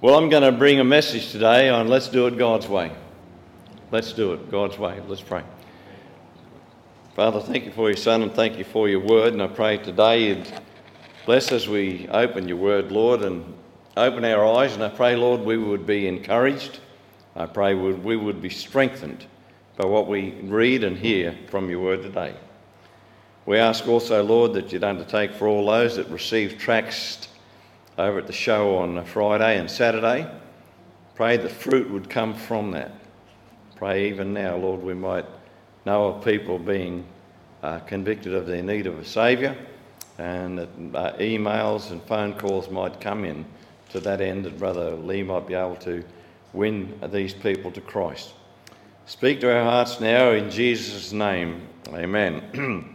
Well, I'm going to bring a message today on let's do it God's way. Let's do it God's way. Let's pray. Father, thank you for your Son and thank you for your word. And I pray today you'd bless as we open your word, Lord, and open our eyes. And I pray, Lord, we would be encouraged. I pray we would be strengthened by what we read and hear from your word today. We ask also, Lord, that you'd undertake for all those that receive tracts over at the show on Friday and Saturday. Pray that fruit would come from that. Pray even now, Lord, we might know of people being convicted of their need of a Saviour, and that emails and phone calls might come in to that end, that Brother Lee might be able to win these people to Christ. Speak to our hearts now in Jesus' name. Amen.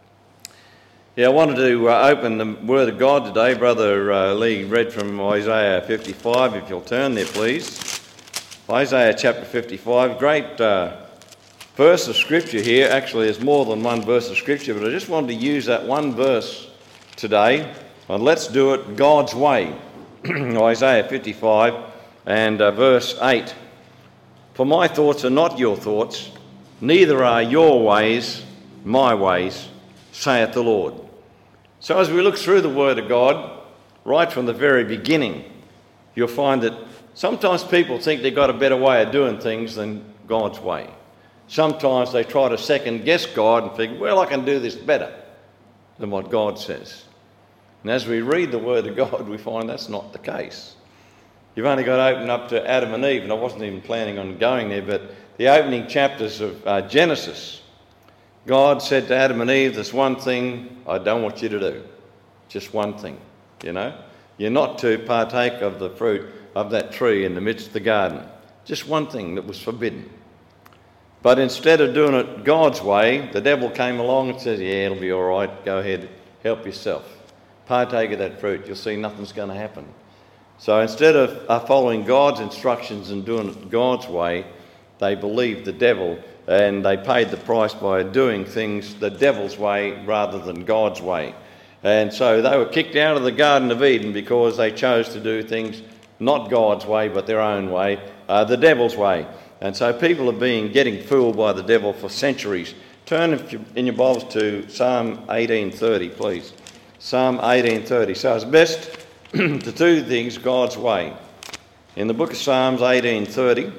I wanted to open the Word of God today. Brother Lee read from Isaiah 55, if you'll turn there, please. Isaiah chapter 55, great verse of Scripture here. Actually, there's more than one verse of Scripture, but I just wanted to use that one verse today. And let's do it God's way. Isaiah 55 and verse 8. For my thoughts are not your thoughts, neither are your ways my ways, saith the Lord. So as we look through the Word of God, right from the very beginning, you'll find that sometimes people think they've got a better way of doing things than God's way. Sometimes they try to second guess God and think, well, I can do this better than what God says. And as we read the Word of God, we find that's not the case. You've only got to open up to Adam and Eve, and I wasn't even planning on going there, but the opening chapters of Genesis, God said to Adam and Eve, there's one thing I don't want you to do. Just one thing, you know. You're not to partake of the fruit of that tree in the midst of the garden. Just one thing that was forbidden. But instead of doing it God's way, the devil came along and said, yeah, it'll be all right. Go ahead, help yourself. Partake of that fruit. You'll see nothing's going to happen. So instead of following God's instructions and doing it God's way, they believed the devil, and they paid the price by doing things the devil's way rather than God's way. And so they were kicked out of the Garden of Eden because they chose to do things not God's way but their own way, the devil's way. And so people have been getting fooled by the devil for centuries. Turn in your Bibles to Psalm 18:30, please. Psalm 18:30. So it's best to do things God's way. In the book of Psalms 18:30,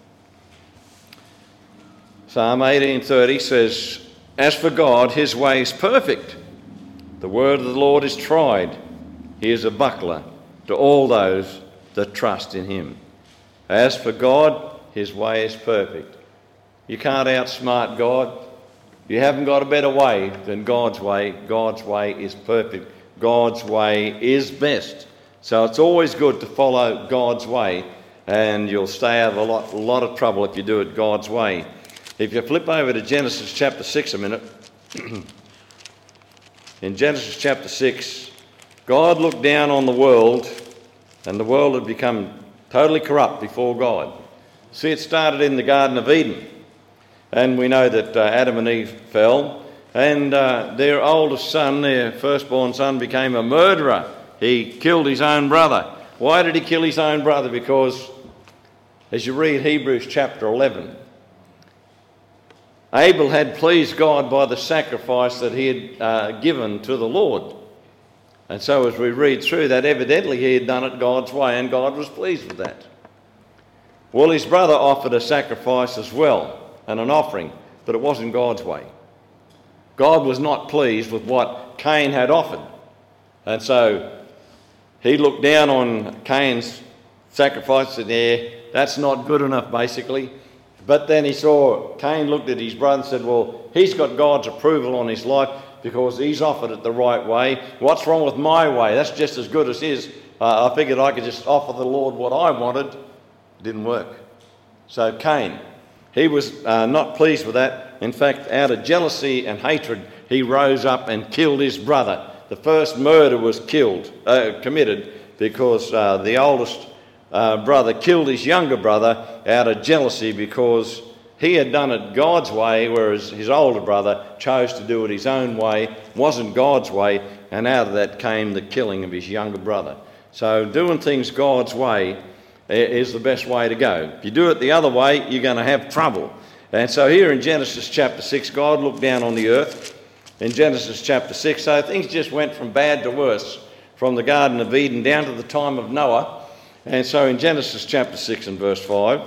Psalm 18:30 says, as for God, his way is perfect. The word of the Lord is tried. He is a buckler to all those that trust in him. As for God, his way is perfect. You can't outsmart God. You haven't got a better way than God's way. God's way is perfect. God's way is best. So it's always good to follow God's way, and you'll stay out of a lot of trouble if you do it God's way. If you flip over to Genesis chapter 6 a minute, in Genesis chapter 6, God looked down on the world, and the world had become totally corrupt before God. See, it started in the Garden of Eden, and we know that Adam and Eve fell, and their oldest son, their firstborn son, became a murderer. He killed his own brother. Why did he kill his own brother? Because, as you read Hebrews chapter 11, Abel had pleased God by the sacrifice that he had given to the Lord. And so as we read through that, evidently he had done it God's way, and God was pleased with that. Well, his brother offered a sacrifice as well, and an offering, but it wasn't God's way. God was not pleased with what Cain had offered. And so he looked down on Cain's sacrifice and said, yeah, that's not good enough, basically. But then he saw, Cain looked at his brother and said, well, he's got God's approval on his life because he's offered it the right way. What's wrong with my way? That's just as good as his. I figured I could just offer the Lord what I wanted. It didn't work. So Cain, he was not pleased with that. In fact, out of jealousy and hatred, he rose up and killed his brother. The first murder was committed because the oldest brother killed his younger brother out of jealousy because he had done it God's way, whereas his older brother chose to do it his own way, wasn't God's way, and out of that came the killing of his younger brother. So doing things God's way is the best way to go. If you do it the other way, you're going to have trouble. And so here in Genesis chapter 6, God looked down on the earth in Genesis chapter 6. So things just went from bad to worse, from the Garden of Eden down to the time of Noah. And so in Genesis chapter 6 and verse 5,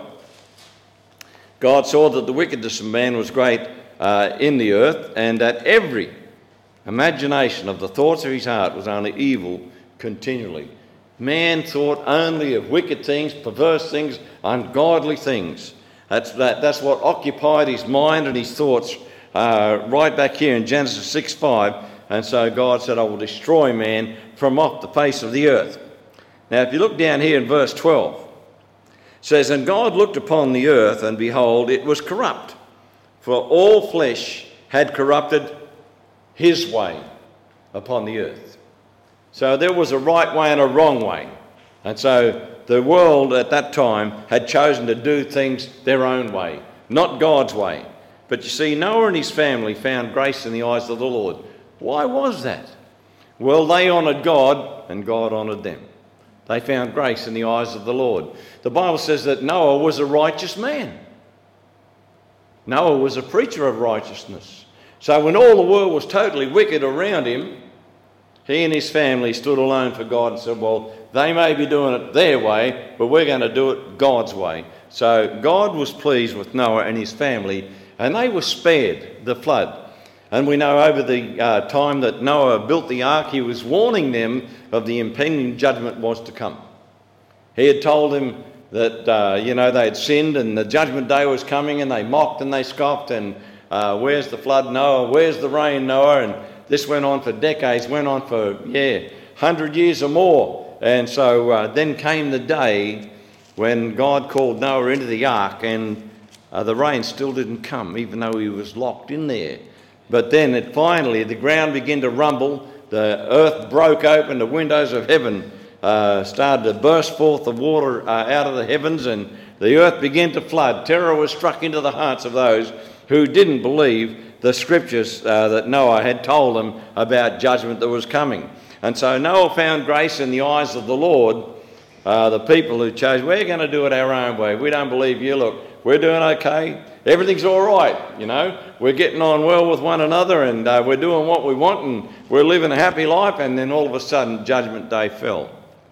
God saw that the wickedness of man was great in the earth, and that every imagination of the thoughts of his heart was only evil continually. Man thought only of wicked things, perverse things, ungodly things. That's what occupied his mind and his thoughts right back here in Genesis 6:5. And so God said, I will destroy man from off the face of the earth. Now, if you look down here in verse 12, it says, and God looked upon the earth, and behold, it was corrupt, for all flesh had corrupted his way upon the earth. So there was a right way and a wrong way. And so the world at that time had chosen to do things their own way, not God's way. But you see, Noah and his family found grace in the eyes of the Lord. Why was that? Well, they honoured God, and God honoured them. They found grace in the eyes of the Lord. The Bible says that Noah was a righteous man. Noah was a preacher of righteousness. So when all the world was totally wicked around him, he and his family stood alone for God and said, well, they may be doing it their way, but we're going to do it God's way. So God was pleased with Noah and his family, and they were spared the flood. And we know over the time that Noah built the ark, he was warning them of the impending judgment was to come. He had told them that, they had sinned and the judgment day was coming, and they mocked and they scoffed, and where's the flood, Noah? Where's the rain, Noah? And this went on for decades, went on for, 100 years or more. And so then came the day when God called Noah into the ark, and the rain still didn't come, even though he was locked in there. But then finally the ground began to rumble, the earth broke open, the windows of heaven started to burst forth the water out of the heavens, and the earth began to flood. Terror was struck into the hearts of those who didn't believe the scriptures that Noah had told them about judgment that was coming. And so Noah found grace in the eyes of the Lord. The people who chose, we're going to do it our own way. We don't believe you. Look, we're doing okay. Everything's all right, We're getting on well with one another, and we're doing what we want, and we're living a happy life. And then all of a sudden, Judgment Day fell.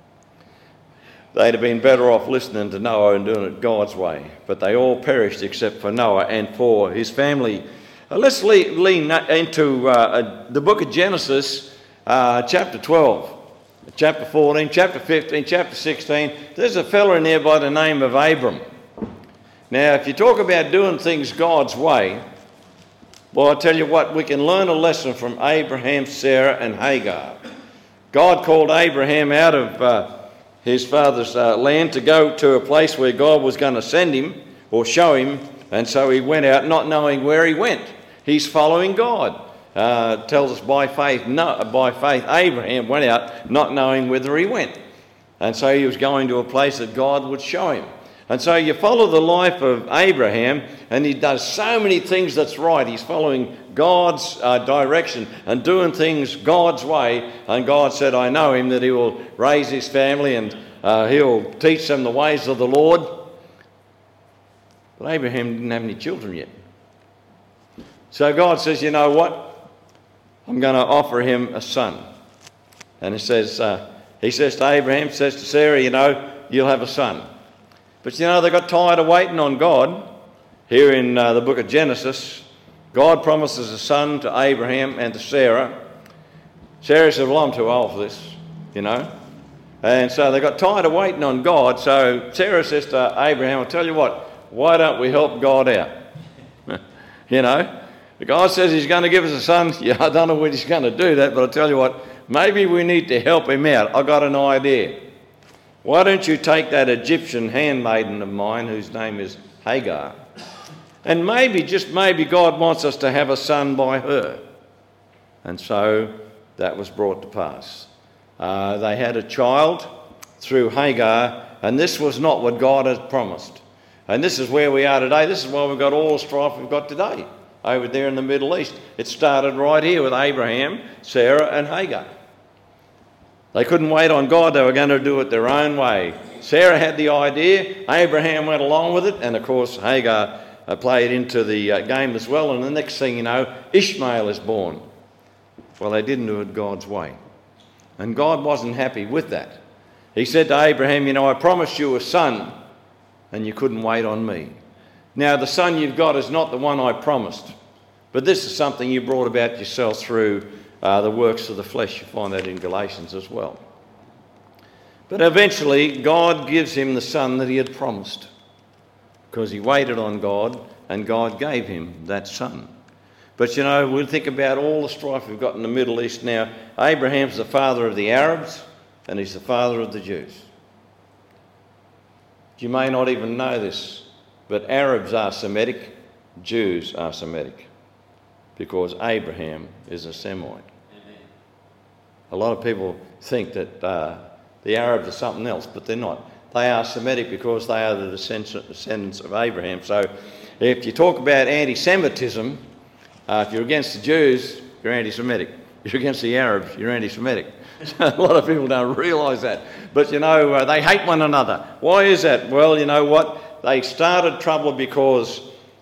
They'd have been better off listening to Noah and doing it God's way. But they all perished except for Noah and for his family. Let's lean into the book of Genesis, chapter 12. Chapter 14, chapter 15, chapter 16, there's a fella in there by the name of Abram. Now, if you talk about doing things God's way, well, I'll tell you what, we can learn a lesson from Abraham, Sarah, and Hagar. God called Abraham out of his father's land to go to a place where God was going to send him or show him, and so he went out not knowing where he went. He's following God. Tells us by faith Abraham went out not knowing whither he went. And so he was going to a place that God would show him. And so you follow the life of Abraham, and he does so many things that's right. He's following God's direction and doing things God's way. And God said, I know him, that he will raise his family and he'll teach them the ways of the Lord. But Abraham didn't have any children yet. So God says, you know what? I'm going to offer him a son. And he says to Abraham, says to Sarah, you'll have a son. But they got tired of waiting on God. Here in the book of Genesis, God promises a son to Abraham and to Sarah. Sarah said, well, I'm too old for this, And so they got tired of waiting on God. So Sarah says to Abraham, I'll tell you what, why don't we help God out? God says he's going to give us a son. Yeah, I don't know when he's going to do that, but I'll tell you what, maybe we need to help him out. I've got an idea. Why don't you take that Egyptian handmaiden of mine, whose name is Hagar, and maybe, just maybe, God wants us to have a son by her. And so that was brought to pass. They had a child through Hagar, and this was not what God had promised. And this is where we are today. This is why we've got all the strife we've got today over there in the Middle East. It started right here with Abraham, Sarah, and Hagar. They couldn't wait on God. They were going to do it their own way. Sarah had the idea, Abraham went along with it, and of course Hagar played into the game as well, and the next thing you know, Ishmael is born. Well, they didn't do it God's way. And God wasn't happy with that. He said to Abraham, I promised you a son, and you couldn't wait on me. Now, the son you've got is not the one I promised, but this is something you brought about yourself through the works of the flesh. You find that in Galatians as well. But eventually, God gives him the son that he had promised, because he waited on God, and God gave him that son. But we'll think about all the strife we've got in the Middle East now. Abraham's the father of the Arabs, and he's the father of the Jews. You may not even know this, but Arabs are Semitic, Jews are Semitic, because Abraham is a Semite. Amen. A lot of people think that the Arabs are something else, but they're not. They are Semitic because they are the descendants of Abraham. So if you talk about anti-Semitism, if you're against the Jews, you're anti-Semitic. If you're against the Arabs, you're anti-Semitic. So a lot of people don't realise that. But they hate one another. Why is that? Well, you know what? They started trouble because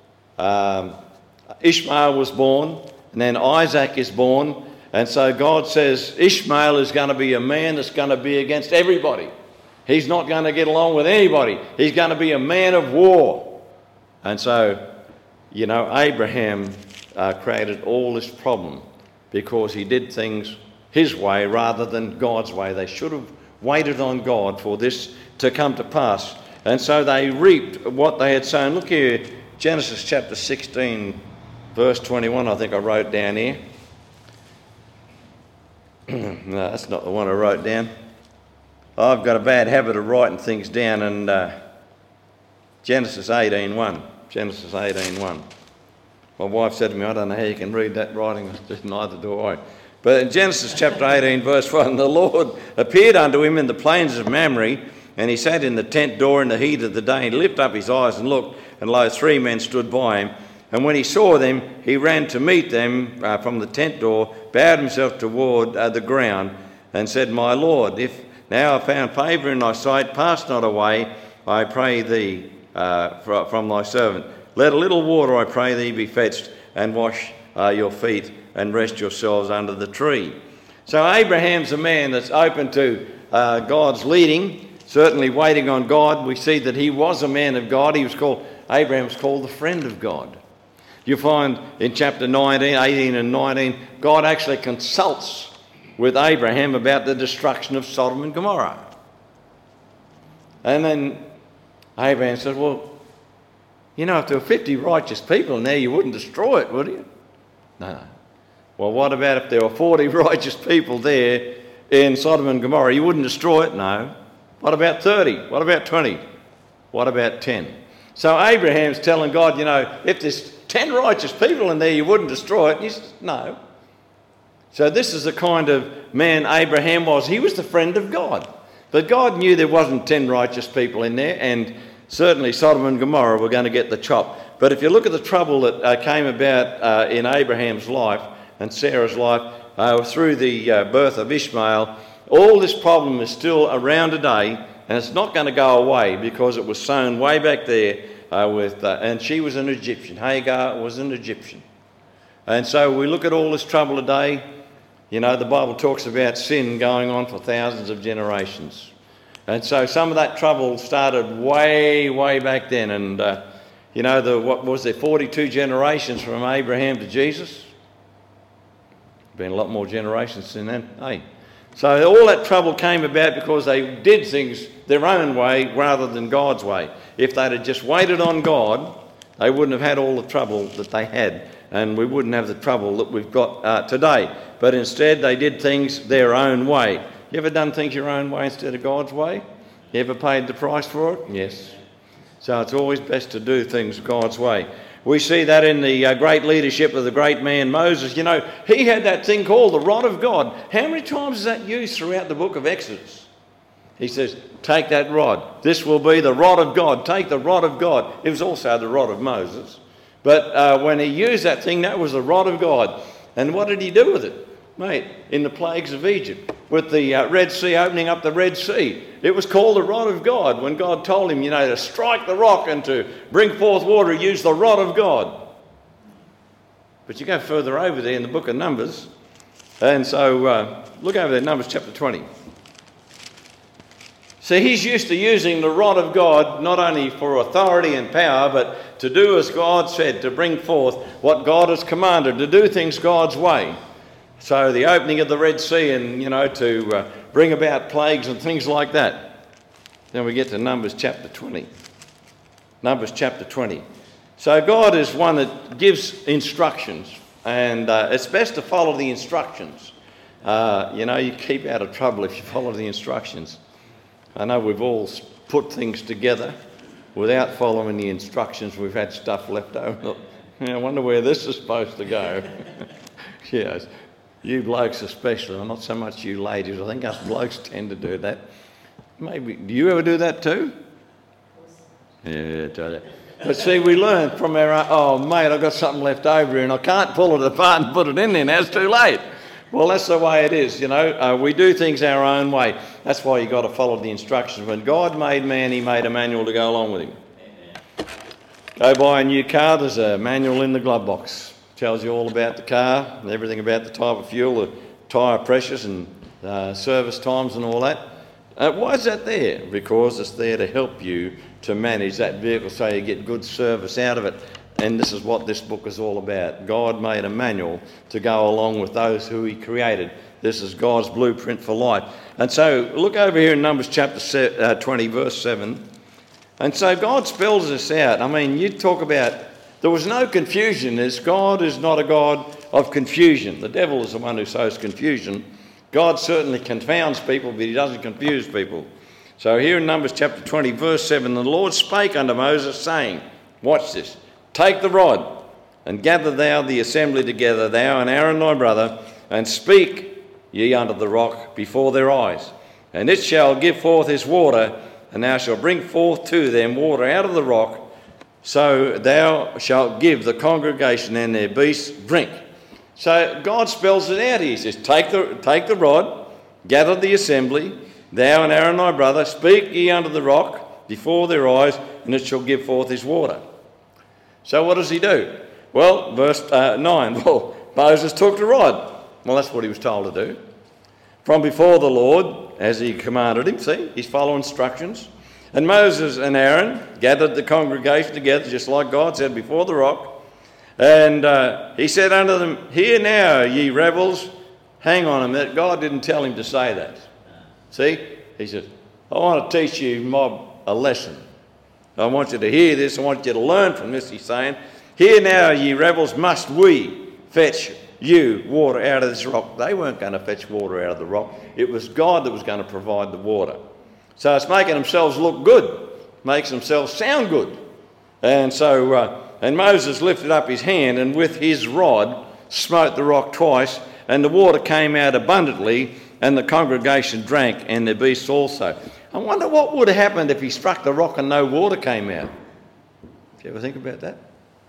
Ishmael was born, and then Isaac is born. And so God says Ishmael is going to be a man that's going to be against everybody. He's not going to get along with anybody. He's going to be a man of war. And so, Abraham created all this problem because he did things his way rather than God's way. They should have waited on God for this to come to pass. And so they reaped what they had sown. Look here, Genesis chapter 16, verse 21, I think I wrote down here. No, that's not the one I wrote down. I've got a bad habit of writing things down, and Genesis 18:1. Genesis 18:1. My wife said to me, I don't know how you can read that writing, neither do I. But in Genesis chapter 18, verse 1, the Lord appeared unto him in the plains of Mamre, and he sat in the tent door in the heat of the day. He lifted up his eyes and looked, and lo, 3 men stood by him. And when he saw them, he ran to meet them from the tent door, bowed himself toward the ground, and said, My Lord, if now I found favour in thy sight, pass not away, I pray thee, from thy servant. Let a little water, I pray thee, be fetched, and wash your feet, and rest yourselves under the tree. So Abraham's a man that's open to God's leading, certainly waiting on God. We see that he was a man of God. Abraham was called the friend of God. You find in chapter 19, 18 and 19, God actually consults with Abraham about the destruction of Sodom and Gomorrah. And then Abraham says, well, if there were 50 righteous people in there, you wouldn't destroy it, would you? No. Well, what about if there were 40 righteous people there in Sodom and Gomorrah? You wouldn't destroy it? No. What about 30? What about 20? What about 10? So Abraham's telling God, if there's 10 righteous people in there, you wouldn't destroy it. And he says, no. So this is the kind of man Abraham was. He was the friend of God. But God knew there wasn't 10 righteous people in there, and certainly Sodom and Gomorrah were going to get the chop. But if you look at the trouble that came about in Abraham's life and Sarah's life through the birth of Ishmael, all this problem is still around today, and it's not going to go away because it was sown way back there and she was an Egyptian. Hagar was an Egyptian. And so we look at all this trouble today. The Bible talks about sin going on for thousands of generations. And so some of that trouble started way, way back then. And, what was there, 42 generations from Abraham to Jesus? Been a lot more generations since then, hey? So all that trouble came about because they did things their own way rather than God's way. If they'd have just waited on God, they wouldn't have had all the trouble that they had, and we wouldn't have the trouble that we've got today. But instead, they did things their own way. You ever done things your own way instead of God's way? You ever paid the price for it? Yes. So it's always best to do things God's way. We see that in the great leadership of the great man Moses. He had that thing called the rod of God. How many times is that used throughout the book of Exodus? He says, take that rod. This will be the rod of God. Take the rod of God. It was also the rod of Moses. But when he used that thing, that was the rod of God. And what did he do with it? Mate, in the plagues of Egypt, with the Red Sea, opening up the Red Sea. It was called the rod of God. When God told him, to strike the rock and to bring forth water, he used the rod of God. But you go further over there in the book of Numbers, and so look over there, Numbers chapter 20. See, he's used to using the rod of God not only for authority and power, but to do as God said, to bring forth what God has commanded, to do things God's way. So the opening of the Red Sea and, to bring about plagues and things like that. Then we get to Numbers chapter 20. Numbers chapter 20. So God is one that gives instructions, and it's best to follow the instructions. You keep out of trouble if you follow the instructions. I know we've all put things together without following the instructions. We've had stuff left over. I wonder where this is supposed to go. Yes, you blokes especially, not so much you ladies. I think us blokes tend to do that. Maybe, do you ever do that too? Yeah, I tell you. But see, we learn from our own, oh mate, I've got something left over here and I can't pull it apart and put it in there now, it's too late. Well, that's the way it is, we do things our own way. That's why you've got to follow the instructions. When God made man, he made a manual to go along with him. Go buy a new car, there's a manual in the glove box. Tells you all about the car, and everything about the type of fuel, the tyre pressures and service times and all that. Why is that there? Because it's there to help you to manage that vehicle so you get good service out of it. And this is what this book is all about. God made a manual to go along with those who he created. This is God's blueprint for life. And so look over here in Numbers chapter 20, verse 7. And so God spells this out. I mean, you talk about, there was no confusion. God is not a God of confusion. The devil is the one who sows confusion. God certainly confounds people, but he doesn't confuse people. So here in Numbers chapter 20, verse 7, the Lord spake unto Moses, saying, watch this, take the rod, and gather thou the assembly together, thou and Aaron thy brother, and speak ye unto the rock before their eyes. And it shall give forth his water, and thou shalt bring forth to them water out of the rock, so thou shalt give the congregation and their beasts drink. So God spells it out here. He says, take the rod, gather the assembly, thou and Aaron thy brother, speak ye unto the rock before their eyes, and it shall give forth his water. So what does he do? Well, verse 9, well, Moses took the rod. Well, that's what he was told to do. From before the Lord, as he commanded him, see, he's following instructions. And Moses and Aaron gathered the congregation together, just like God said, before the rock. And he said unto them, hear now, ye rebels. Hang on a minute, God didn't tell him to say that. See, he said, I want to teach you mob a lesson. I want you to hear this. I want you to learn from this. He's saying, hear now, ye rebels, must we fetch you water out of this rock? They weren't going to fetch water out of the rock. It was God that was going to provide the water. So it's making themselves look good, makes themselves sound good. And so, and Moses lifted up his hand and with his rod smote the rock twice, and the water came out abundantly, and the congregation drank, and the beasts also. I wonder what would have happened if he struck the rock and no water came out. Do you ever think about that?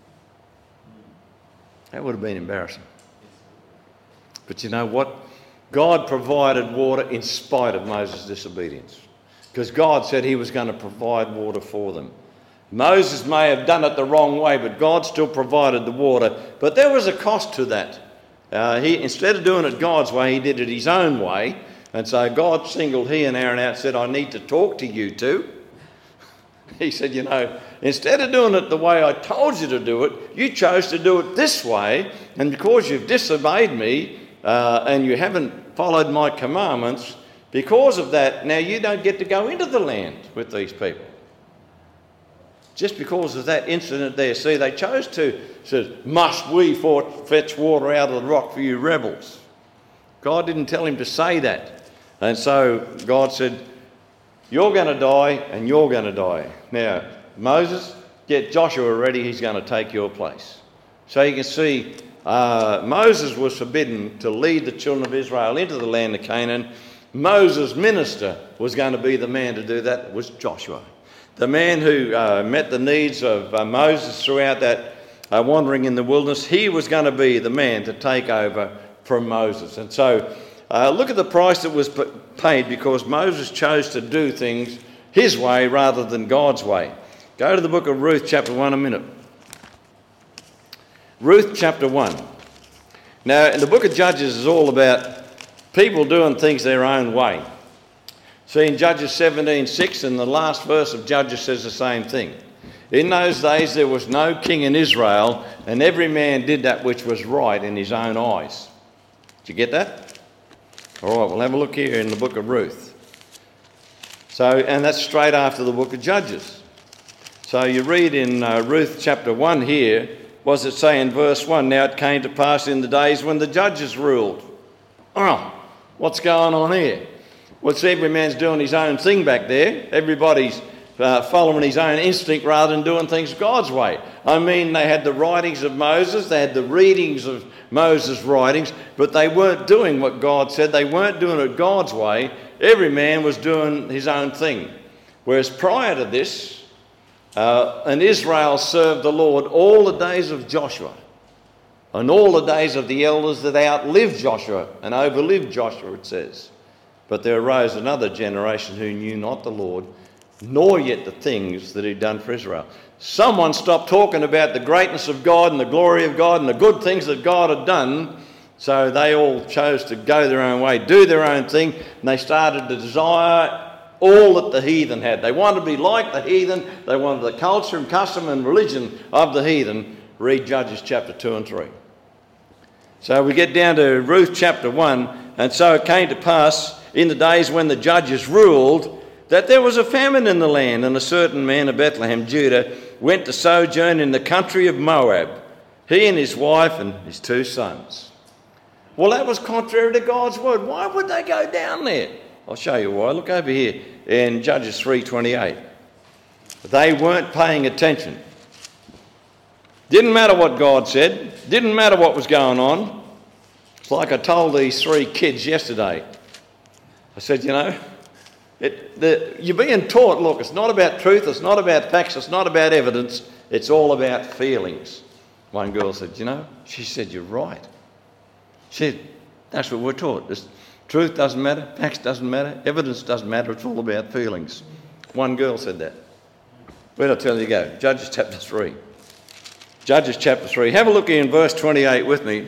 That would have been embarrassing. But you know what? God provided water in spite of Moses' disobedience, because God said he was going to provide water for them. Moses may have done it the wrong way, but God still provided the water. But there was a cost to that. Instead of doing it God's way, he did it his own way. And so God singled he and Aaron out and said, I need to talk to you two. He said, instead of doing it the way I told you to do it, you chose to do it this way. And because you've disobeyed me and you haven't followed my commandments, because of that, now you don't get to go into the land with these people. Just because of that incident there. See, they chose to, said, must we fetch water out of the rock for you rebels? God didn't tell him to say that. And so God said, you're going to die and you're going to die. Now, Moses, get Joshua ready, he's going to take your place. So you can see Moses was forbidden to lead the children of Israel into the land of Canaan. Moses' minister was going to be the man to do that, was Joshua. The man who met the needs of Moses throughout that wandering in the wilderness, he was going to be the man to take over from Moses. And so Look at the price that was paid because Moses chose to do things his way rather than God's way. Go to the book of Ruth chapter 1 a minute. Ruth chapter 1. Now, in the book of Judges is all about people doing things their own way. See, in Judges 17:6, and the last verse of Judges says the same thing. In those days there was no king in Israel, and every man did that which was right in his own eyes. Did you get that? All right, we'll have a look here in the book of Ruth. So, and that's straight after the book of Judges. So you read in Ruth chapter 1 here, what does it say in verse 1? Now it came to pass in the days when the judges ruled. Oh, what's going on here? Well, see, every man's doing his own thing back there. Everybody's following his own instinct rather than doing things God's way. I mean, they had the writings of Moses, they had the readings of Moses' writings, but they weren't doing what God said. They weren't doing it God's way. Every man was doing his own thing. Whereas prior to this, and Israel served the Lord all the days of Joshua and all the days of the elders that outlived Joshua and overlived Joshua, it says. But there arose another generation who knew not the Lord, nor yet the things that he'd done for Israel. Someone stopped talking about the greatness of God and the glory of God and the good things that God had done, so they all chose to go their own way, do their own thing, and they started to desire all that the heathen had. They wanted to be like the heathen. They wanted the culture and custom and religion of the heathen. Read Judges chapter 2 and 3. So we get down to Ruth chapter 1, and so it came to pass in the days when the judges ruled that there was a famine in the land, and a certain man of Bethlehem, Judah, went to sojourn in the country of Moab, he and his wife and his 2 sons. Well, that was contrary to God's word. Why would they go down there? I'll show you why. Look over here in Judges 3:28. They weren't paying attention. Didn't matter what God said. Didn't matter what was going on. It's like I told these 3 kids yesterday. I said, you know, you're being taught, look, it's not about truth, it's not about facts, it's not about evidence, it's all about feelings. One girl said, you know, she said, you're right. She said, that's what we're taught. Truth doesn't matter, facts doesn't matter, evidence doesn't matter, it's all about feelings. One girl said that. Where'd I tell you to go? Judges chapter 3. Judges chapter 3. Have a look in verse 28 with me.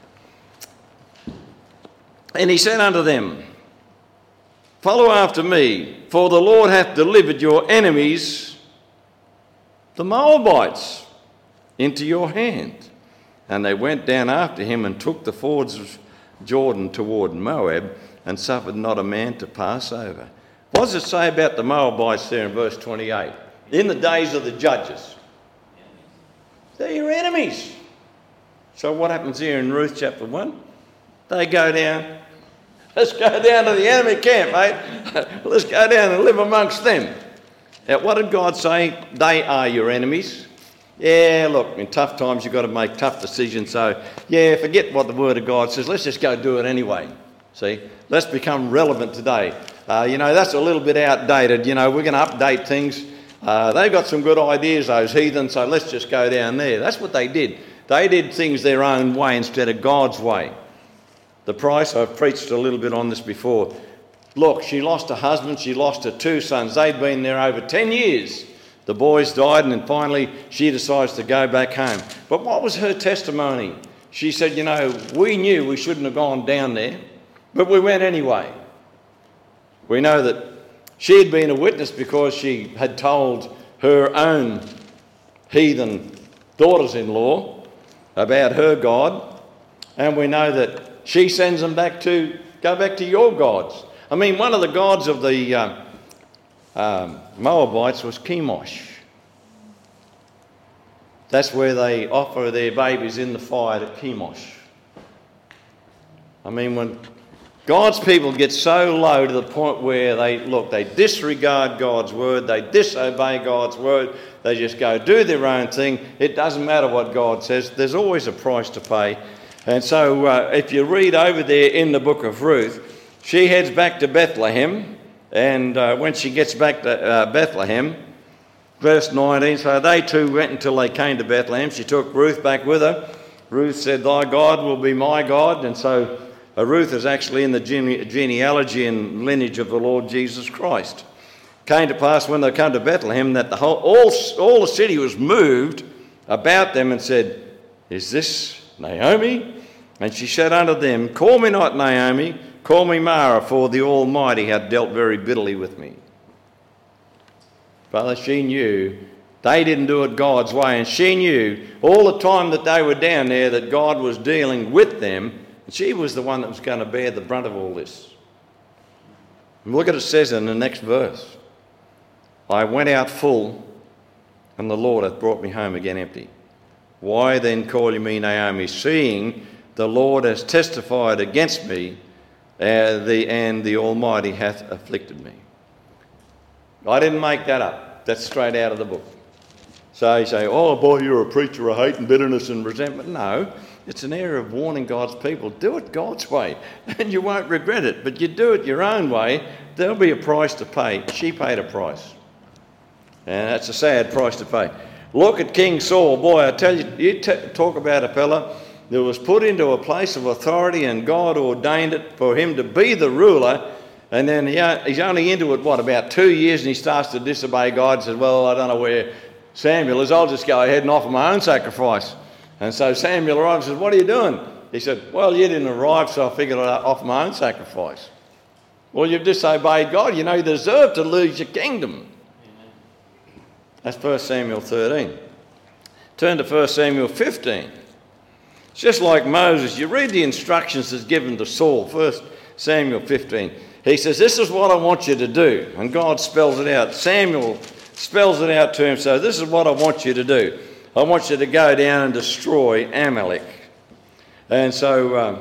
And he said unto them, follow after me, for the Lord hath delivered your enemies, the Moabites, into your hand. And they went down after him and took the fords of Jordan toward Moab, and suffered not a man to pass over. What does it say about the Moabites there in verse 28? In the days of the judges. They're your enemies. So what happens here in Ruth chapter 1? They go down. Let's go down to the enemy camp, mate. Let's go down and live amongst them. Now, what did God say? They are your enemies. Yeah, look, in tough times you've got to make tough decisions. So, yeah, forget what the Word of God says. Let's just go do it anyway. See, let's become relevant today. That's a little bit outdated. We're going to update things. They've got some good ideas, those heathens, so let's just go down there. That's what they did. They did things their own way instead of God's way. The price, I've preached a little bit on this before. Look, she lost her husband, she lost her 2 sons. They'd been there over 10 years. The boys died, and then finally she decides to go back home. But what was her testimony? She said, we knew we shouldn't have gone down there, but we went anyway. We know that she had been a witness because she had told her own heathen daughters-in-law about her God, and we know that she sends them back to, go back to your gods. I mean, one of the gods of the Moabites was Chemosh. That's where they offer their babies in the fire to Chemosh. I mean, when God's people get so low to the point where they disregard God's word, they disobey God's word, they just go do their own thing. It doesn't matter what God says. There's always a price to pay. And so if you read over there in the book of Ruth, she heads back to Bethlehem, and when she gets back to Bethlehem, verse 19, so they 2 went until they came to Bethlehem. She took Ruth back with her. Ruth said, thy God will be my God. And so Ruth is actually in the genealogy and lineage of the Lord Jesus Christ. Came to pass when they come to Bethlehem that all the city was moved about them and said, "Is this Naomi?" And she said unto them, "Call me not Naomi, call me Mara, for the Almighty hath dealt very bitterly with me." Brother, she knew they didn't do it God's way, and she knew all the time that they were down there that God was dealing with them, and she was the one that was going to bear the brunt of all this. And look at it says in the next verse, "I went out full, and the Lord hath brought me home again empty. Why then call you me Naomi, seeing the Lord has testified against me, and the Almighty hath afflicted me?" I didn't make that up. That's straight out of the book. So you say, "Oh boy, you're a preacher of hate and bitterness and resentment." No, it's an area of warning God's people. Do it God's way and you won't regret it. But you do it your own way, there'll be a price to pay. She paid a price. And that's a sad price to pay. Look at King Saul. Boy, I tell you, talk about a fella that was put into a place of authority and God ordained it for him to be the ruler. And then he's only into it, about 2 years, and he starts to disobey God and says, "Well, I don't know where Samuel is. I'll just go ahead and offer my own sacrifice." And so Samuel arrives and says, "What are you doing?" He said, "Well, you didn't arrive, so I figured I'd offer my own sacrifice." Well, you've disobeyed God. You deserve to lose your kingdom. That's 1 Samuel 13. Turn to 1 Samuel 15. It's just like Moses. You read the instructions that's given to Saul, 1 Samuel 15. He says, "This is what I want you to do." And God spells it out. Samuel spells it out to him. So this is what I want you to do. I want you to go down and destroy Amalek. And so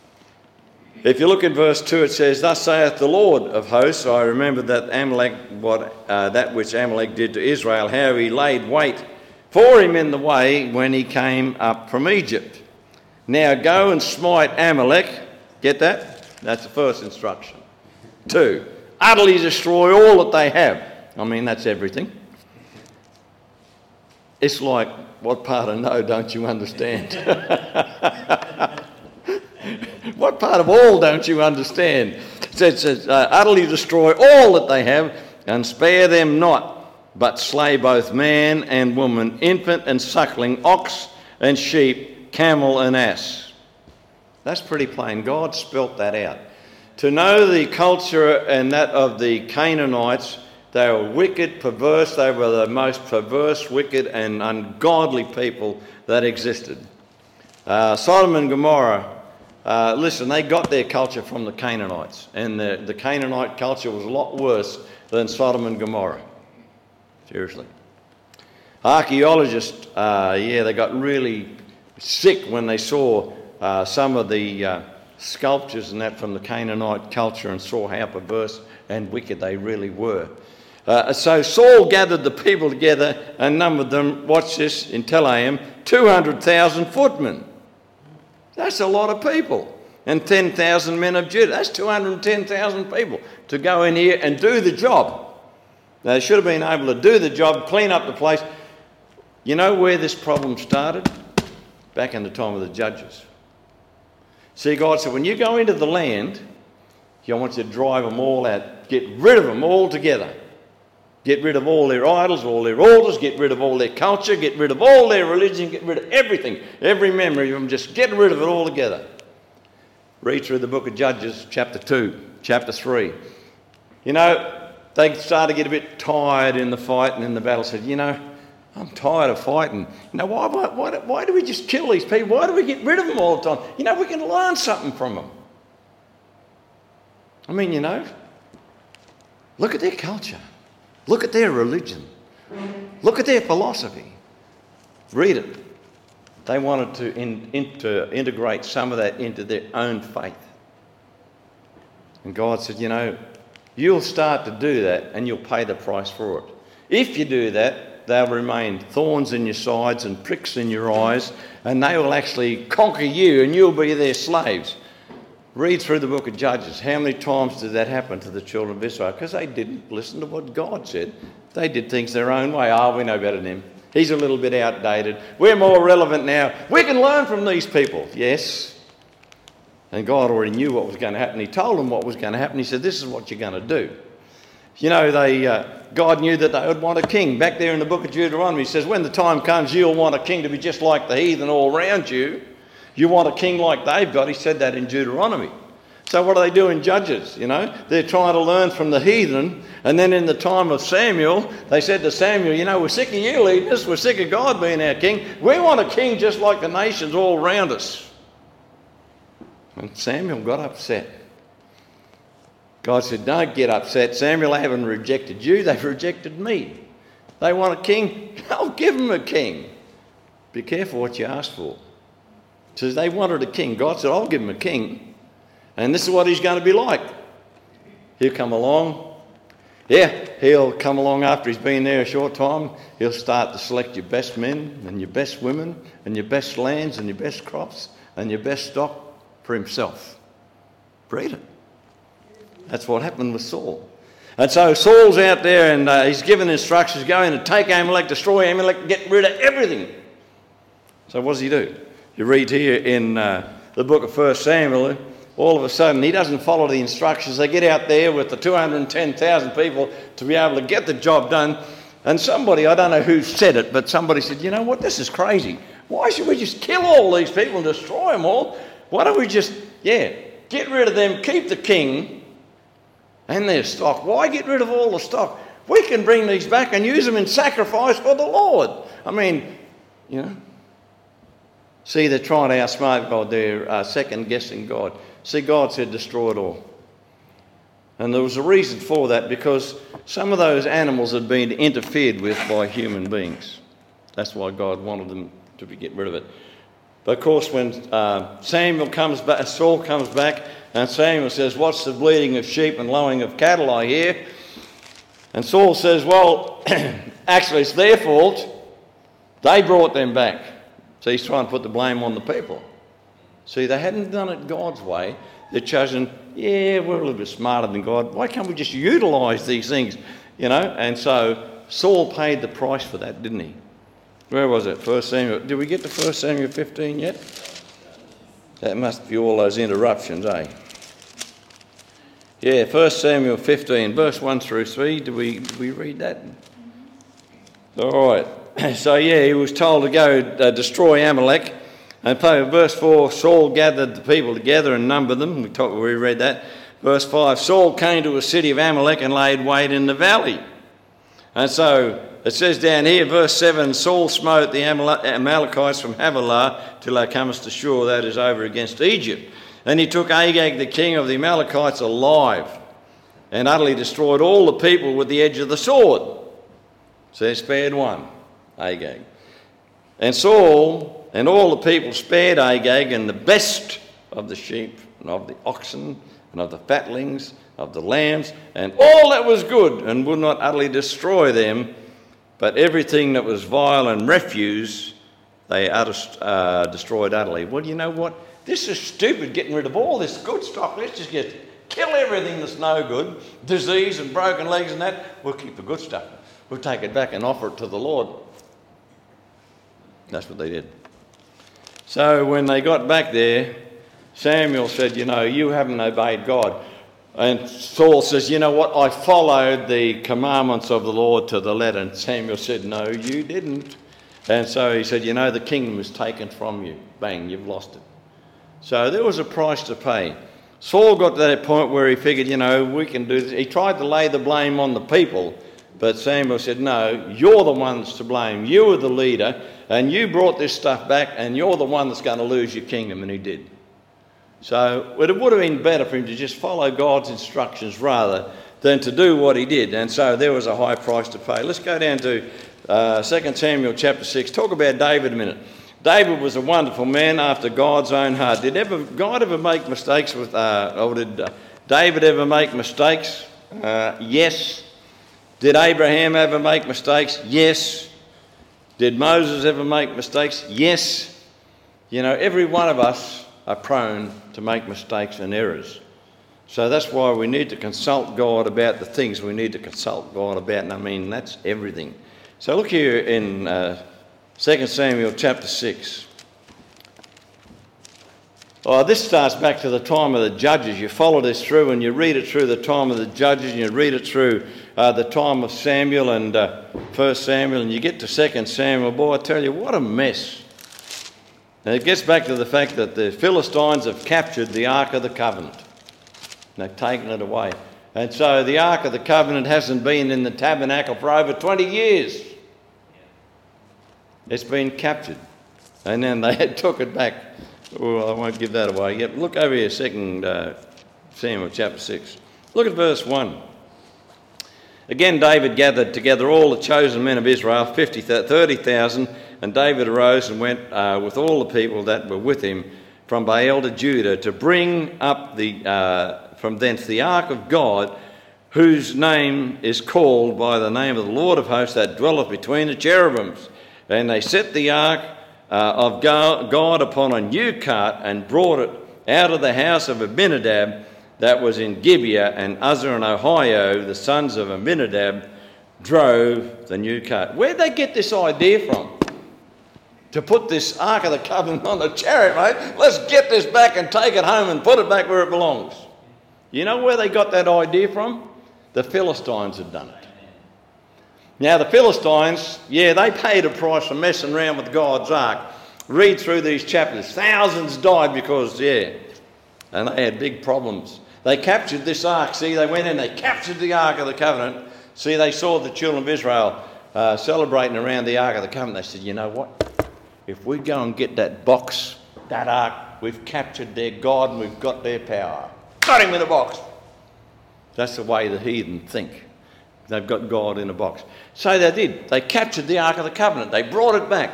if you look in verse 2, it says, "Thus saith the Lord of hosts." I remember that Amalek, that which Amalek did to Israel, how he laid wait for him in the way when he came up from Egypt. "Now go and smite Amalek." Get that? That's the first instruction. 2, utterly destroy all that they have. I mean, that's everything. It's like, what part of no don't you understand? What part of all don't you understand? It says, utterly destroy all that they have and spare them not, but slay both man and woman, infant and suckling, ox and sheep, camel and ass. That's pretty plain. God spelt that out. To know the culture and that of the Canaanites, they were wicked, perverse. They were the most perverse, wicked and ungodly people that existed. Sodom and Gomorrah, listen, they got their culture from the Canaanites. And the Canaanite culture was a lot worse than Sodom and Gomorrah. Seriously. Archaeologists, they got really sick when they saw some of the sculptures and that from the Canaanite culture and saw how perverse and wicked they really were. So Saul gathered the people together and numbered them, watch this, in Telaim, 200,000 footmen. That's a lot of people. And 10,000 men of Judah. That's 210,000 people to go in here and do the job. They should have been able to do the job, clean up the place. You know where this problem started? Back in the time of the judges. See, God said, when you go into the land, I want you to drive them all out. Get rid of them all together. Get rid of all their idols, all their altars, get rid of all their culture, get rid of all their religion, get rid of everything, every memory of them, just get rid of it all together. Read through the book of Judges, chapter 2, chapter 3. They started to get a bit tired in the fight and in the battle, said, I'm tired of fighting. Why do we just kill these people? Why do we get rid of them all the time? We can learn something from them. Look at their culture. Look at their religion. Look at their philosophy. Read it. They wanted to integrate some of that into their own faith. And God said, you'll start to do that and you'll pay the price for it. If you do that, they'll remain thorns in your sides and pricks in your eyes, and they will actually conquer you and you'll be their slaves. Read through the book of Judges. How many times did that happen to the children of Israel? Because they didn't listen to what God said. They did things their own way. We know better than him. He's a little bit outdated. We're more relevant now. We can learn from these people. Yes. And God already knew what was going to happen. He told them what was going to happen. He said, this is what you're going to do. You know, God knew that they would want a king. Back there in the book of Deuteronomy, he says, when the time comes, you'll want a king to be just like the heathen all around you. You want a king like they've got. He said that in Deuteronomy. So what do they do in Judges? You know, they're trying to learn from the heathen. And then in the time of Samuel, they said to Samuel, you know, we're sick of you leading us. We're sick of God being our king. We want a king just like the nations all around us. And Samuel got upset. God said, don't get upset. Samuel, they haven't rejected you. They've rejected me. They want a king. I'll give them a king. Be careful what you ask for. So they wanted a king. God said, I'll give them a king. And this is what he's going to be like. He'll come along. Yeah, he'll come along after he's been there a short time. He'll start to select your best men and your best women and your best lands and your best crops and your best stock for himself. Read it. That's what happened with Saul. And so Saul's out there and he's given instructions, go in and take Amalek, destroy Amalek, get rid of everything. So what does he do? You read here in the book of 1 Samuel, all of a sudden he doesn't follow the instructions. They get out there with the 210,000 people to be able to get the job done. And somebody, I don't know who said it, but somebody said, you know what, this is crazy. Why should we just kill all these people and destroy them all? Why don't we just, get rid of them, keep the king and their stock. Why get rid of all the stock? We can bring these back and use them in sacrifice for the Lord. I mean, you know. See, they're trying to outsmart God. They're second-guessing God. See, God said destroy it all. And there was a reason for that, because some of those animals had been interfered with by human beings. That's why God wanted them to get rid of it. But of course, when Samuel comes back, Saul comes back, and Samuel says, what's the bleating of sheep and lowing of cattle I hear? And Saul says, well, actually it's their fault. They brought them back. So he's trying to put the blame on the people. See, they hadn't done it God's way. They'd chosen, we're a little bit smarter than God. Why can't we just utilise these things? You know, and so Saul paid the price for that, didn't he? Where was it? 1 Samuel. Did we get to 1 Samuel 15 yet? That must be all those interruptions, eh? Yeah, 1 Samuel 15, verse 1 through 3. Did we read that? All right. So, he was told to go destroy Amalek. And verse 4, Saul gathered the people together and numbered them. We read that. Verse 5, Saul came to a city of Amalek and laid wait in the valley. And so it says down here, verse 7, Saul smote the Amalekites from Havilah till they comest to Shur, that is over against Egypt. And he took Agag, the king of the Amalekites, alive and utterly destroyed all the people with the edge of the sword. So he spared one, Agag. And Saul and all the people spared Agag and the best of the sheep and of the oxen and of the fatlings, of the lambs, and all that was good, and would not utterly destroy them, but everything that was vile and refuse they destroyed utterly. Well, you know what? This is stupid, getting rid of all this good stock. Let's just kill everything that's no good, disease and broken legs and that. We'll keep the good stuff. We'll take it back and offer it to the Lord. That's what they did. So when they got back there, Samuel said, you haven't obeyed God. And Saul says, you know what, I followed the commandments of the Lord to the letter. And Samuel said, no, you didn't. And so he said, the kingdom is taken from you. Bang, you've lost it. So there was a price to pay. Saul got to that point where he figured, we can do this. He tried to lay the blame on the people, but Samuel said, no, you're the ones to blame. You were the leader, and you brought this stuff back, and you're the one that's going to lose your kingdom. And he did. So it would have been better for him to just follow God's instructions rather than to do what he did. And so there was a high price to pay. Let's go down to 2 Samuel chapter 6. Talk about David a minute. David was a wonderful man after God's own heart. Did God ever make mistakes or did David ever make mistakes? Yes. Did Abraham ever make mistakes? Yes. Did Moses ever make mistakes? Yes. Every one of us are prone to make mistakes and errors. So that's why we need to consult God about the things we need to consult God about. And I mean, that's everything. So look here in 2 Samuel chapter 6. Oh, this starts back to the time of the judges. You follow this through and you read it through the time of the judges and you read it through the time of Samuel and 1 Samuel, and you get to 2 Samuel. Boy, I tell you, what a mess. And it gets back to the fact that the Philistines have captured the Ark of the Covenant. They've taken it away. And so the Ark of the Covenant hasn't been in the tabernacle for over 20 years. It's been captured. And then they took it back. Well, I won't give that away yet. Look over here, 2 Samuel chapter 6. Look at verse 1. Again, David gathered together all the chosen men of Israel, 30,000, and David arose and went with all the people that were with him from Baal to Judah to bring up from thence the ark of God, whose name is called by the name of the Lord of hosts that dwelleth between the cherubims. And they set the ark of God upon a new cart and brought it out of the house of Abinadab that was in Gibeah, and Uzzah and Ohio, the sons of Abinadab, drove the new cart. Where'd they get this idea from? To put this Ark of the Covenant on the chariot, mate? Let's get this back and take it home and put it back where it belongs. You know where they got that idea from? The Philistines had done it. Now, the Philistines, yeah, they paid a price for messing around with God's Ark. Read through these chapters. Thousands died because, and they had big problems. They captured this ark. See, they went in, they captured the Ark of the Covenant. See, they saw the children of Israel celebrating around the Ark of the Covenant. They said, you know what? If we go and get that box, that ark, we've captured their God and we've got their power. Got him in a box. That's the way the heathen think. They've got God in a box. So they did. They captured the Ark of the Covenant. They brought it back.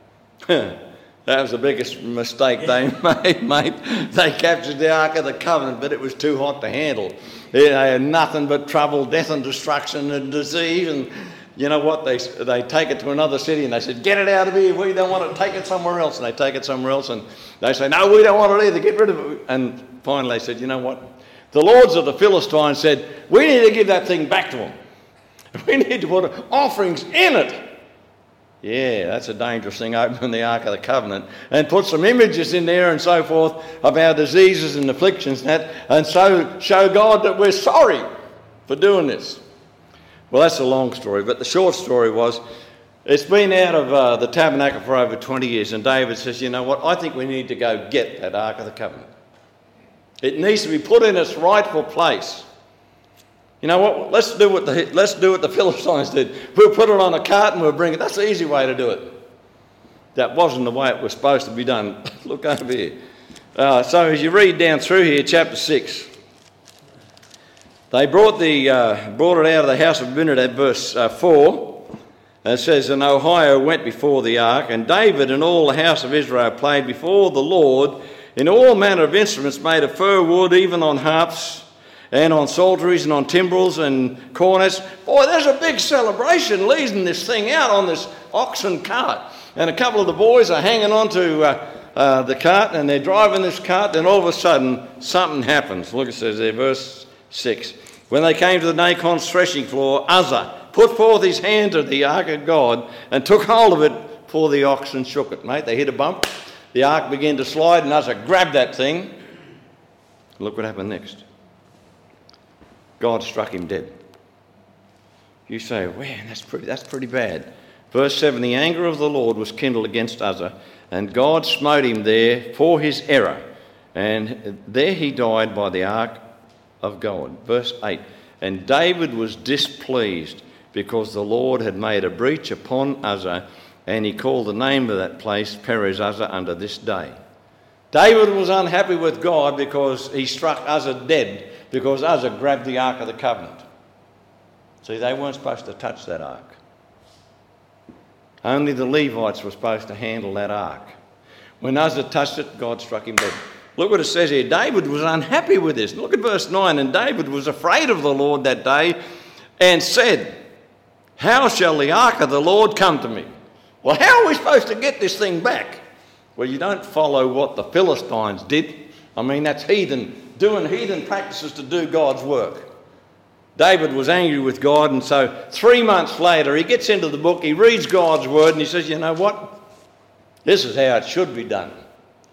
That was the biggest mistake they made, mate. They captured the Ark of the Covenant, but it was too hot to handle. They had nothing but trouble, death and destruction and disease. And you know what? They take it to another city and they said, get it out of here. We don't want to take it somewhere else. And they take it somewhere else and they say, no, we don't want it either. Get rid of it. And finally they said, you know what? The lords of the Philistines said, we need to give that thing back to them. We need to put offerings in it. Yeah, that's a dangerous thing, opening the Ark of the Covenant, and put some images in there and so forth of our diseases and afflictions and so show God that we're sorry for doing this. Well, that's a long story, but the short story was, it's been out of the tabernacle for over 20 years, and David says, you know what, I think we need to go get that Ark of the Covenant. It needs to be put in its rightful place. You know what? Let's do what the Philistines did. We'll put it on a cart and we'll bring it. That's the easy way to do it. That wasn't the way it was supposed to be done. Look over here. So as you read down through here, chapter 6, they brought it out of the house of Abinadab, verse 4. And it says, and Ohio went before the ark, and David and all the house of Israel played before the Lord in all manner of instruments made of fir wood, even on harps, and on psalteries and on timbrels and cornets. Boy, there's a big celebration leading this thing out on this oxen cart. And a couple of the boys are hanging on to the cart and they're driving this cart. And all of a sudden, something happens. Look, it says there, verse 6. When they came to the Nacon's threshing floor, Uzzah put forth his hand to the ark of God and took hold of it, for the oxen shook it. Mate, they hit a bump. The ark began to slide and Uzzah grabbed that thing. Look what happened next. God struck him dead. You say, man, that's pretty bad. Verse 7, the anger of the Lord was kindled against Uzzah, and God smote him there for his error, and there he died by the ark of God. Verse 8, and David was displeased because the Lord had made a breach upon Uzzah, and he called the name of that place Perez Uzzah unto this day. David was unhappy with God because he struck Uzzah dead, because Uzzah grabbed the Ark of the Covenant. See, they weren't supposed to touch that ark. Only the Levites were supposed to handle that ark. When Uzzah touched it, God struck him dead. Look what it says here. David was unhappy with this. Look at verse 9. And David was afraid of the Lord that day and said, how shall the ark of the Lord come to me? Well, how are we supposed to get this thing back? Well, you don't follow what the Philistines did. I mean, that's heathen. Doing heathen practices to do God's work. David was angry with God, and so 3 months later he gets into the book, he reads God's word, and he says, you know what? This is how it should be done.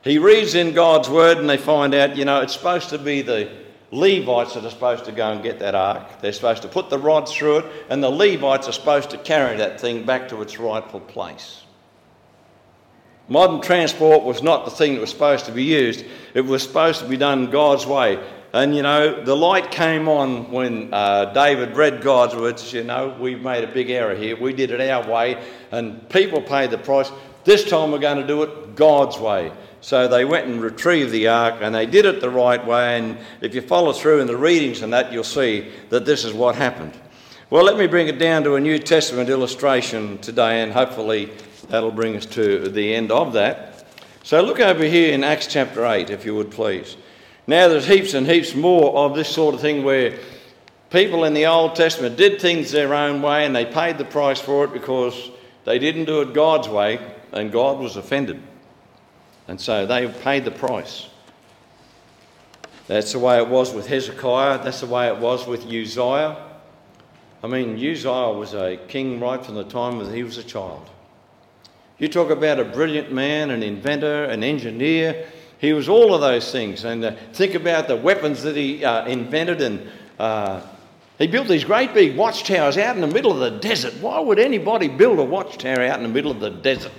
He reads in God's word and they find out, it's supposed to be the Levites that are supposed to go and get that ark. They're supposed to put the rods through it, and the Levites are supposed to carry that thing back to its rightful place. Modern transport was not the thing that was supposed to be used. It was supposed to be done God's way. And, the light came on when David read God's words. We've made a big error here. We did it our way, and people paid the price. This time we're going to do it God's way. So they went and retrieved the ark, and they did it the right way. And if you follow through in the readings and that, you'll see that this is what happened. Well, let me bring it down to a New Testament illustration today, and hopefully that'll bring us to the end of that. So look over here in Acts chapter 8, if you would please. Now there's heaps and heaps more of this sort of thing where people in the Old Testament did things their own way, and they paid the price for it because they didn't do it God's way, and God was offended. And so they paid the price. That's the way it was with Hezekiah. That's the way it was with Uzziah. Uzziah was a king right from the time that he was a child. You talk about a brilliant man, an inventor, an engineer. He was all of those things. And think about the weapons that he invented. And he built these great big watchtowers out in the middle of the desert. Why would anybody build a watchtower out in the middle of the desert?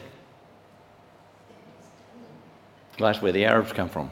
Well, that's where the Arabs come from.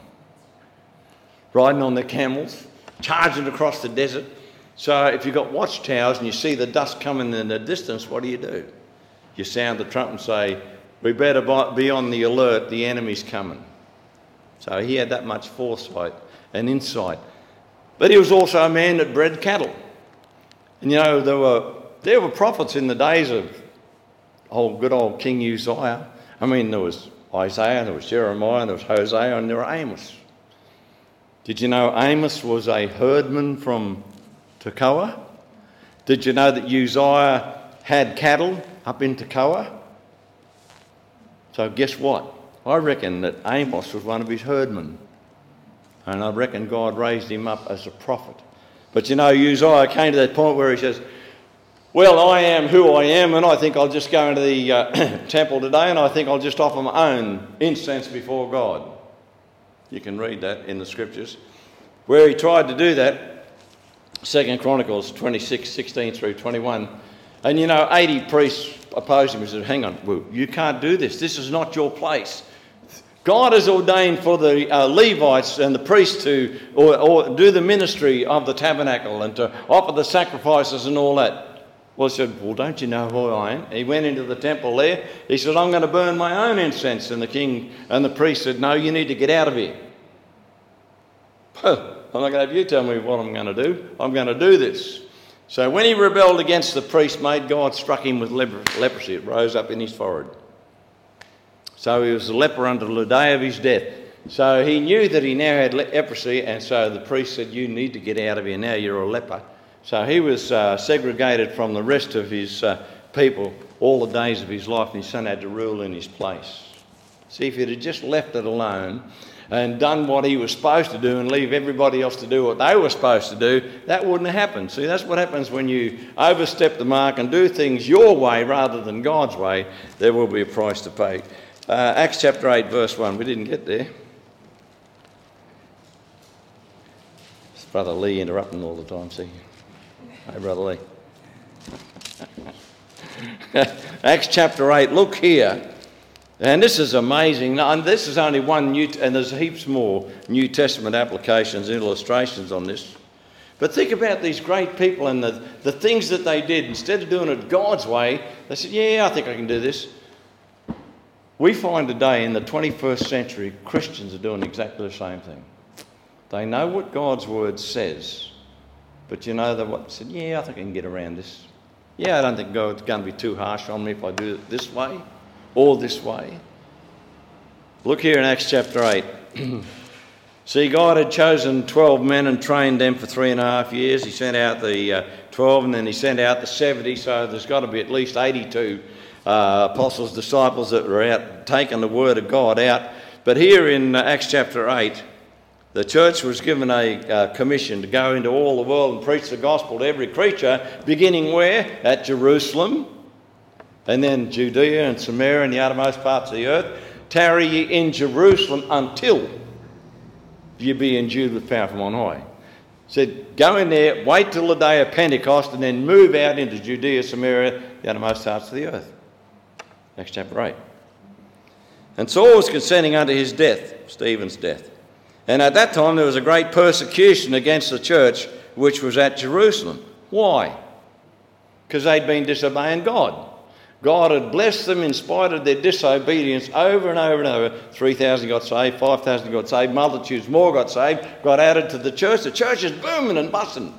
Riding on their camels, charging across the desert. So if you've got watchtowers and you see the dust coming in the distance, what do? You sound the trumpet and say, we better be on the alert, the enemy's coming. So he had that much foresight and insight. But he was also a man that bred cattle. And there were prophets in the days of good old King Uzziah. There was Isaiah, there was Jeremiah, there was Hosea, and there were Amos. Did you know Amos was a herdman from Tekoa? Did you know that Uzziah had cattle up in Tekoa? So guess what? I reckon that Amos was one of his herdmen. And I reckon God raised him up as a prophet. But Uzziah came to that point where he says, well, I am who I am, and I think I'll just go into the temple today, and I think I'll just offer my own incense before God. You can read that in the scriptures. Where he tried to do that, 2 Chronicles 26, 16 through 21, and 80 priests opposed him and said, hang on, well, you can't do this. This is not your place. God has ordained for the Levites and the priests to or do the ministry of the tabernacle and to offer the sacrifices and all that. Well, he said, well, don't you know who I am? He went into the temple there. He said, I'm going to burn my own incense. And the king and the priest said, no, you need to get out of here. I'm not going to have you tell me what I'm going to do. I'm going to do this. So when he rebelled against the priest, mate, God struck him with leprosy. It rose up in his forehead. So he was a leper until the day of his death. So he knew that he now had leprosy, and so the priest said, you need to get out of here now, you're a leper. So he was segregated from the rest of his people all the days of his life, and his son had to rule in his place. See, if he'd have just left it alone and done what he was supposed to do and leave everybody else to do what they were supposed to do, that wouldn't have happened. See, that's what happens when you overstep the mark and do things your way rather than God's way. There will be a price to pay. Acts chapter 8, verse 1. We didn't get there. It's Brother Lee interrupting all the time, see. Hey, Brother Lee. Acts chapter 8, look here. And this is amazing. And this is only one and there's heaps more New Testament applications and illustrations on this. But think about these great people and the things that they did. Instead of doing it God's way, they said, yeah, I think I can do this. We find today in the 21st century, Christians are doing exactly the same thing. They know what God's word says. But they said, yeah, I think I can get around this. Yeah, I don't think God's going to be too harsh on me if I do it this way or this way. Look here in Acts chapter 8. See, God had chosen 12 men and trained them for 3.5 years. He sent out the 12 and then he sent out the 70. So there's got to be at least 82 apostles, disciples that were out taking the word of God out. But here in Acts chapter 8, the church was given a commission to go into all the world and preach the gospel to every creature, beginning where? At Jerusalem, and then Judea and Samaria and the uttermost parts of the earth, tarry ye in Jerusalem until you be endued with power from on high. Said, go in there, wait till the day of Pentecost, and then move out into Judea, Samaria, the uttermost parts of the earth. Acts chapter 8. And Saul was consenting unto his death, Stephen's death. And at that time there was a great persecution against the church which was at Jerusalem. Why? Because they'd been disobeying God. God had blessed them in spite of their disobedience over and over and over. 3,000 got saved, 5,000 got saved, multitudes more got saved, got added to the church. The church is booming and busting.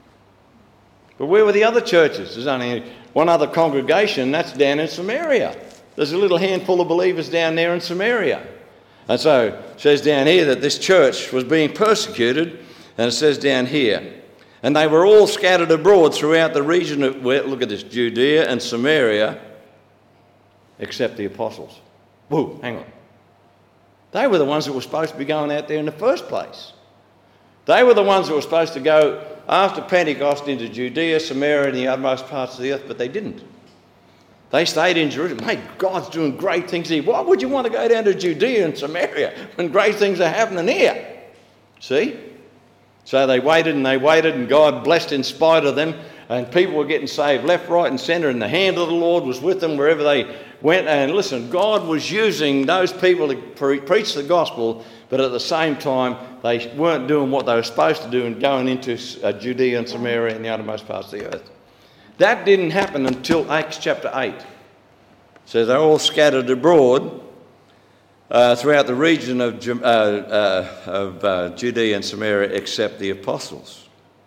But where were the other churches? There's only one other congregation, that's down in Samaria. There's a little handful of believers down there in Samaria. And so it says down here that this church was being persecuted, and it says down here, and they were all scattered abroad throughout the region of, look at this, Judea and Samaria, except the apostles. Whoa, hang on. They were the ones that were supposed to be going out there in the first place. They were the ones that were supposed to go after Pentecost into Judea, Samaria, and the uttermost parts of the earth, but they didn't. They stayed in Jerusalem. Hey, God's doing great things here. Why would you want to go down to Judea and Samaria when great things are happening here? See? So they waited, and God blessed in spite of them, and people were getting saved left, right and centre, and the hand of the Lord was with them wherever they went. And listen, God was using those people to preach the gospel, but at the same time, they weren't doing what they were supposed to do and going into Judea and Samaria and the uttermost parts of the earth. That didn't happen until Acts chapter 8. So they're all scattered abroad throughout the region of Judea and Samaria except the apostles.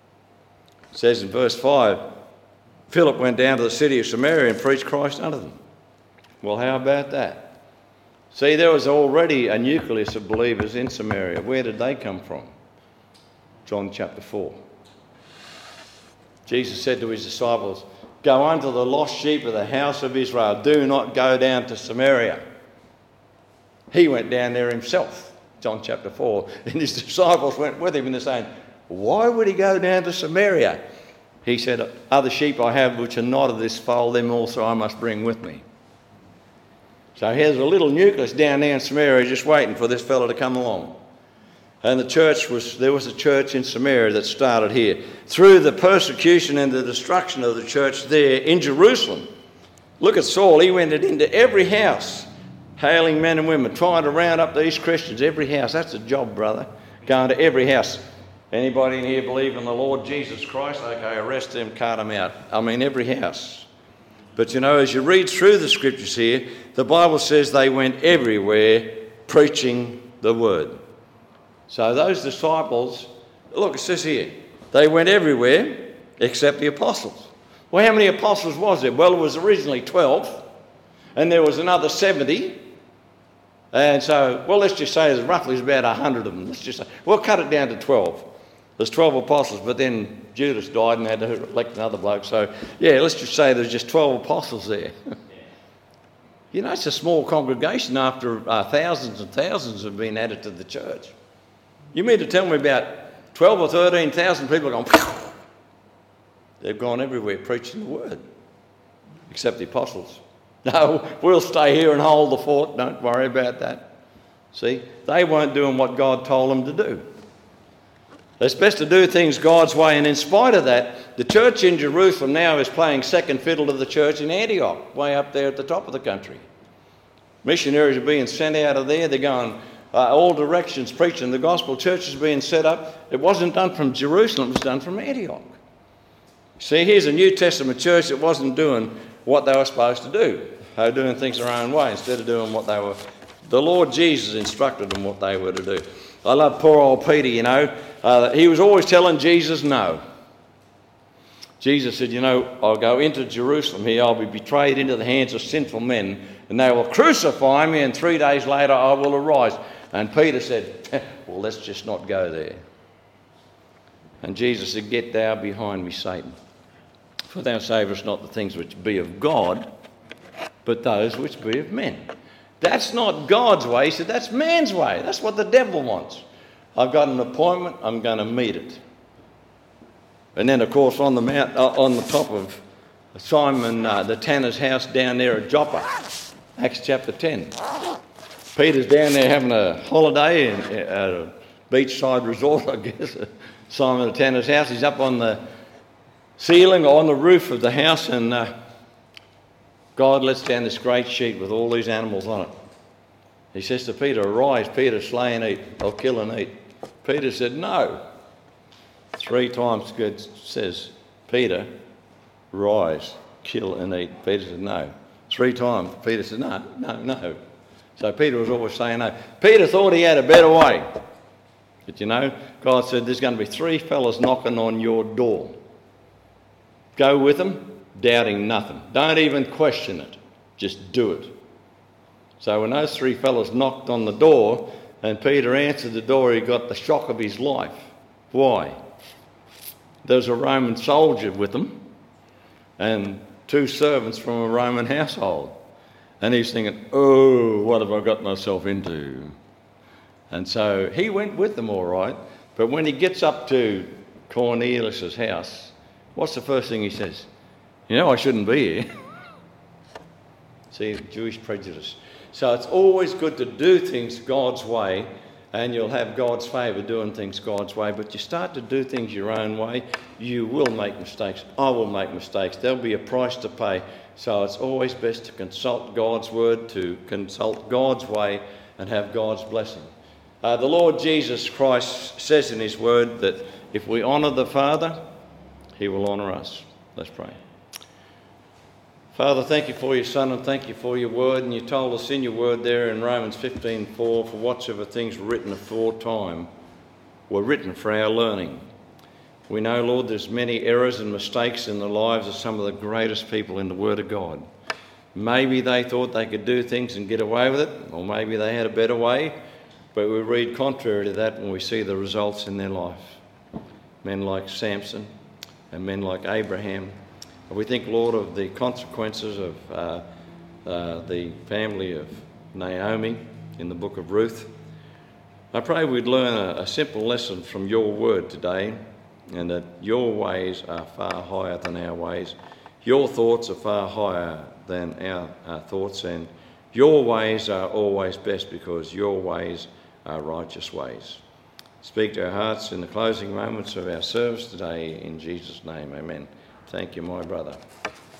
It says in verse 5, Philip went down to the city of Samaria and preached Christ unto them. Well, how about that? See, there was already a nucleus of believers in Samaria. Where did they come from? John chapter 4. Jesus said to his disciples, go unto the lost sheep of the house of Israel. Do not go down to Samaria. He went down there himself, John chapter 4, and his disciples went with him, and they're saying, why would he go down to Samaria? He said, other sheep I have which are not of this fold, them also I must bring with me. So here's a little nucleus down there in Samaria just waiting for this fellow to come along. And there was a church in Samaria that started here. Through the persecution and the destruction of the church there in Jerusalem, look at Saul, he went into every house, hailing men and women, trying to round up these Christians, every house. That's a job, brother, going to every house. Anybody in here believe in the Lord Jesus Christ? Okay, arrest them, cart them out. I mean, every house. But you know, as you read through the scriptures here, the Bible says they went everywhere preaching the word. So those disciples, look, it says here, they went everywhere except the apostles. Well, how many apostles was there? Well, it was originally 12, and there was another 70. And so, well, let's just say there's roughly about 100 of them. Let's just say, we'll cut it down to 12. There's 12 apostles, but then Judas died and they had to elect another bloke. So, yeah, let's just say there's just 12 apostles there. You know, it's a small congregation after thousands and thousands have been added to the church. You mean to tell me about 12 or 13,000 people going, phew, they've gone everywhere preaching the word, except the apostles. No, we'll stay here and hold the fort. Don't worry about that. See, they weren't doing what God told them to do. It's best to do things God's way, and in spite of that, the church in Jerusalem now is playing second fiddle to the church in Antioch, way up there at the top of the country. Missionaries are being sent out of there. They're going all directions preaching the gospel. Churches are being set up. It wasn't done from Jerusalem, it was done from Antioch. See, here's a New Testament church that wasn't doing what they were supposed to do. They were doing things their own way instead of doing what they were. The Lord Jesus instructed them what they were to do. I love poor old Peter, you know. He was always telling Jesus no. Jesus said, you know, I'll go into Jerusalem here. I'll be betrayed into the hands of sinful men, and they will crucify me, and 3 days later I will arise. And Peter said, well, let's just not go there. And Jesus said, get thou behind me, Satan. For thou savest not the things which be of God, but those which be of men. That's not God's way. He said, that's man's way. That's what the devil wants. I've got an appointment, I'm going to meet it. And then, of course, on the top of Simon the tanner's house down there at Joppa, Acts chapter 10. Peter's down there having a holiday at a beachside resort, I guess, at Simon the Tanner's house. He's up on the ceiling or on the roof of the house, and God lets down this great sheet with all these animals on it. He says to Peter, "Arise, Peter, slay and eat. I'll kill and eat." Peter said, "No." 3 times God says, "Peter, rise, kill and eat." Peter said, "No." 3 times Peter said, "No, no, no." So Peter was always saying no. Peter thought he had a better way. But you know, God said there's going to be 3 fellas knocking on your door. Go with them, doubting nothing. Don't even question it. Just do it. So when those 3 fellas knocked on the door and Peter answered the door, he got the shock of his life. Why? There was a Roman soldier with them and 2 servants from a Roman household. And he's thinking, "Oh, what have I got myself into?" And so he went with them all right. But when he gets up to Cornelius' house, what's the first thing he says? "You know, I shouldn't be here." See, Jewish prejudice. So it's always good to do things God's way, and you'll have God's favour doing things God's way. But you start to do things your own way, you will make mistakes. I will make mistakes. There'll be a price to pay. So it's always best to consult God's word, to consult God's way, and have God's blessing. The Lord Jesus Christ says in his word that if we honour the Father, he will honour us. Let's pray. Father, thank you for your Son and thank you for your word. And you told us in your word there in Romans 15:4, "For whatsoever things were written aforetime were written for our learning." We know, Lord, there's many errors and mistakes in the lives of some of the greatest people in the Word of God. Maybe they thought they could do things and get away with it, or maybe they had a better way, but we read contrary to that when we see the results in their life. Men like Samson and men like Abraham. We think, Lord, of the consequences of the family of Naomi in the book of Ruth. I pray we'd learn a simple lesson from your word today, and that your ways are far higher than our ways. Your thoughts are far higher than our thoughts, and your ways are always best because your ways are righteous ways. Speak to our hearts in the closing moments of our service today in Jesus' name. Amen. Thank you, my brother.